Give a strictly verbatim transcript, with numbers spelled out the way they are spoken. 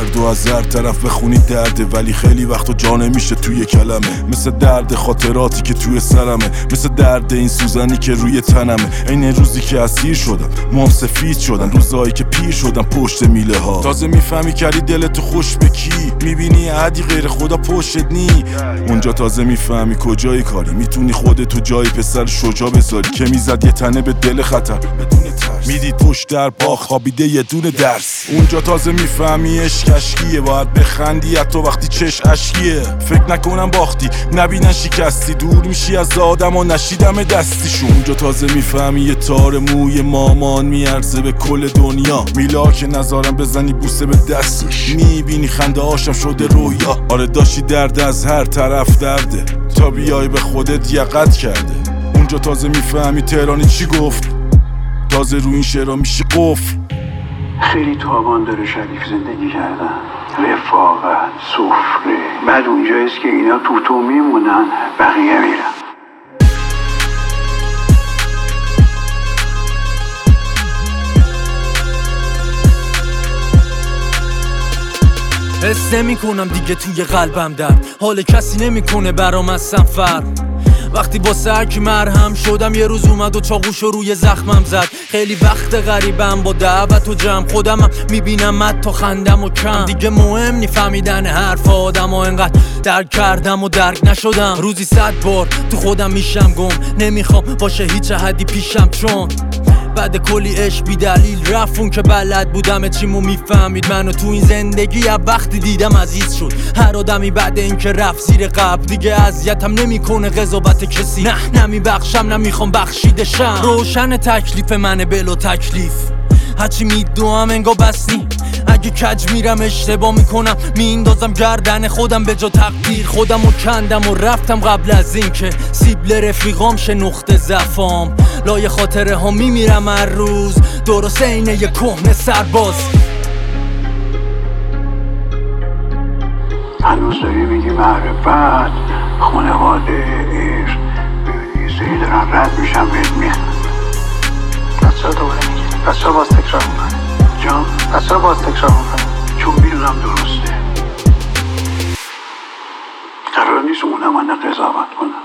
درد و از هر طرف بخونی درده، ولی خیلی وقتا جا نمیشه توی کلمه. مثل درد خاطراتی که توی سرمه، مثل درد این سوزنی که روی تنمه. این روزی که اسیر شدم موام سفید شدن، روزایی که پیر شدم پشت میله ها. تازه میفهمی کردی دلتو خوش به کی، میبینی عادی غیر خدا پشتت نی. اونجا تازه میفهمی کجای کاری، میتونی خودتو جای پسر شجاع بذاری که میزد یه تنه به دل خطر بدون ترس. میدید پشت در باغ خوابیده یه دونه درس. اونجا تازه میفهمی عشق اشکیه، باید بخندی حتی وقتی چش اشکیه. فکر نکنم باختی نبینن شکستی، دور میشی از آدم و نشیدم دستیشون. اونجا تازه میفهمی یه تار موی مامان میارزه به کل دنیا. میلا که نظارم بزنی بوسه به دستش، میبینی خنده هاشم شده رویا. آره داشتی درد از هر طرف درده، تا بیای به خودت یقت کرده. اونجا تازه میفهمی تهرانی چی گفت، تازه رو این شعرها میشه قفل. خیلی تابان داره شریف زندگی کردن، رفاقت، سفره. بعد اونجاییست که اینا تو تو میمونن، بقیه میرن. حس نمی کنم دیگه توی قلبم درد، حال کسی نمیکنه برام از سفر. وقتی با سرکی مرهم شدم، یه روز اومد و چاقوشو روی زخمم زد. خیلی وقت غریبم با دعوت و جمع، خودمم میبینم مد تا خندم و کم. دیگه مهم نی فهمیدن حرف آدم و انقدر درک کردم و درک نشدم. روزی صد بار تو خودم میشم گم، نمیخوام باشه هیچ حدی پیشم، چون بعد کلی عشق بی دلیل رفت. اون که بلد بودم چیمو میفهمید منو تو این زندگی. از وقتی دیدم عزیز شد هر آدمی، بعد این که رفت زیر قبل. دیگه اذیتم نمیکنه قضاوت کسی، نه نمیبخشم نمیخوام بخشیدشم. روشن تکلیف منه بلو تکلیف، هرچی میدوام انگا بس نی. اگه کج میرم اشتباه میکنم، میندازم گردن خودم به جا تقدیر. خودمو کندم و رفتم قبل از این که سیبل رفیقام شه نقطه ضعفام. لای خاطره ها میمیرم هر روز، درست اینه یه کهنه سرباز. هنوز داری میگی معرفت، خانواده، عشق. ببینی سری دارن رد میشم بهت میخند. پس چرا دوباره میگی؟ پس چرا باز تکرار میکنی؟ جان؟ پس چرا باز تکرار میکنی؟ چون میدونم درسته. قرار نیست اونم من قضاوت کنم.